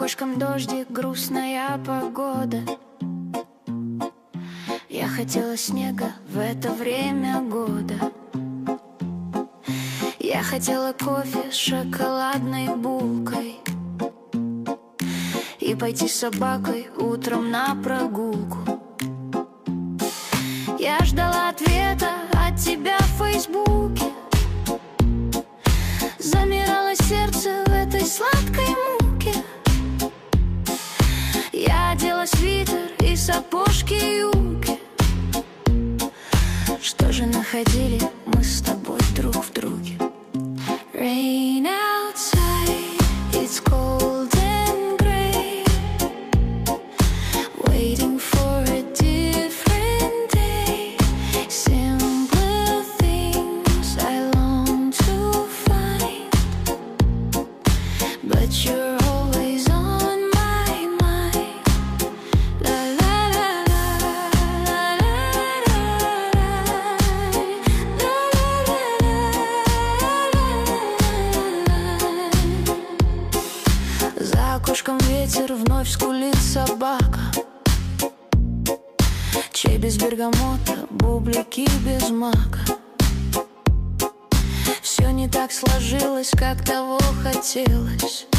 окошком дождик, грустная погода. Я хотела снега в это время года. Я хотела кофе с шоколадной булкой и пойти с собакой утром на прогулку. Я ждала ответа от тебя в Фейсбуке. Замирало сердце в этой сладкой муке. Я одела свитер и сапожки-юбки. Что же находили мы с тобой друг в друге? Rain outside, it's cold and gray, waiting for a different day. Simple things I long to find, but you're always on my mind. La la la la la la la la. За окошком ветер, вновь скулит собака. Чай без бергамота, бублики без мака. Все не так сложилось, как того хотелось.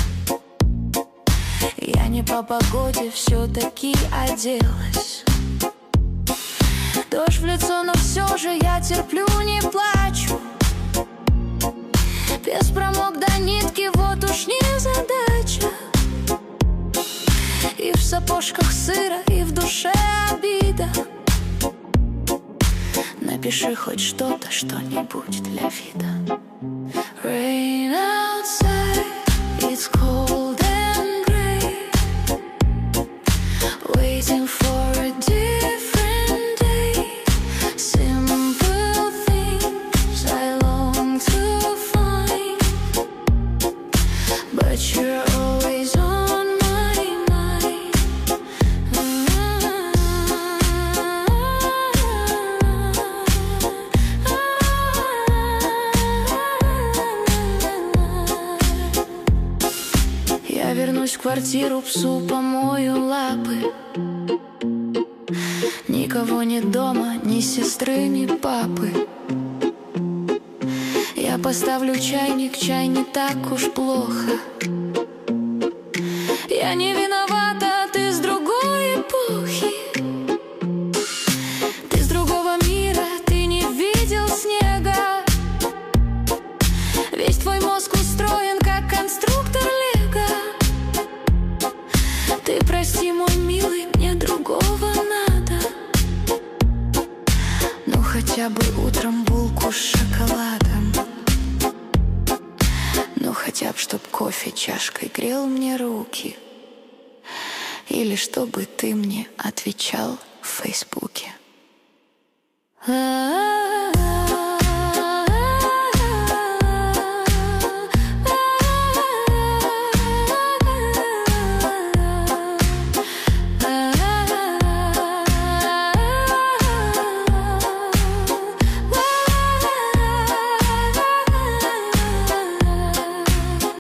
Я не по погоде все-таки оделась. Дождь в лицо, но все же я терплю, не плачу. Без промок до нитки, вот уж не задача. И в сапожках сыро, и в душе обида. Напиши хоть что-то, что-нибудь для вида. Rain outside, it's cold and gray, waiting for a different day. Simple things I long to find, but you're always on my mind. Я вернусь в квартиру, псу помою лапы. Никого нет дома, ни сестры, ни папы. Я поставлю чайник, чай не так уж плохо. Я не виновата, ты с другой эпохи. Ты с другого мира, ты не видел снега. Весь твой мозг устроен, как конструктор Лего. Ты прости, мой милый, мне другого надо. Ну хотя бы утром булку с шоколадом. Ну хотя бы, чтоб кофе чашкой грел мне руки. Или чтобы ты мне отвечал в Фейсбуке.